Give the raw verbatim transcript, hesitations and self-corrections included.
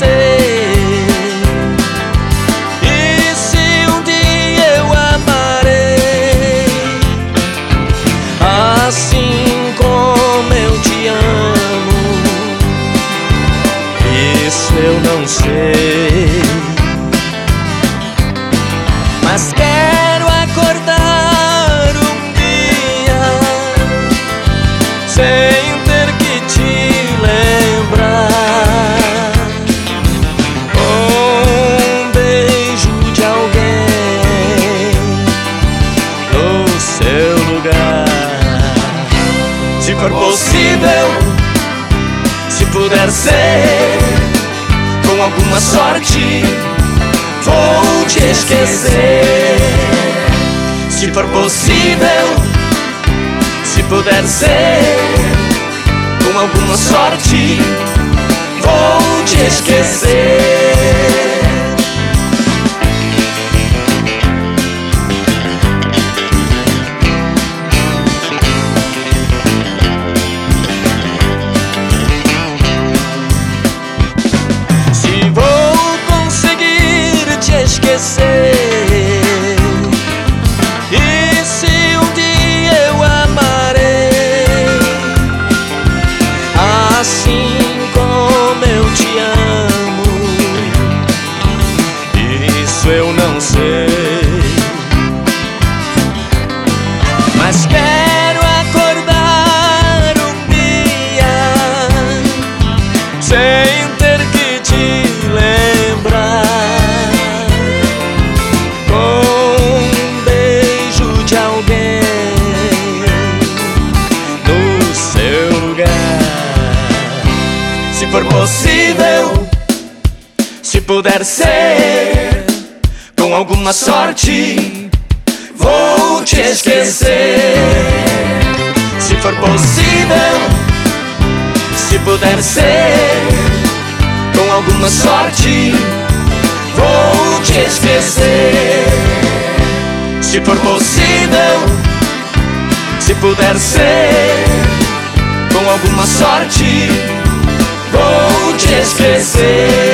sei. E se um dia eu amarei, assim como eu te amo, isso eu não sei. Mas quero acordar um dia sem ter que te lembrar, um beijo de alguém no seu lugar. Se for possível, se puder ser, com alguma sorte vou te esquecer. Se for possível, se puder ser, com alguma sorte vou te esquecer. Se vou conseguir te esquecer, e se um dia eu amarei, assim como eu te amo, isso eu não sei. Mas quero acordar um dia sem ter que te lembrar, com um beijo de alguém no seu lugar. Se for possível, se puder ser, com alguma sorte vou te esquecer. Se for possível, se puder ser, com alguma sorte vou te esquecer. Se for possível, se puder ser, com alguma sorte vou te esquecer.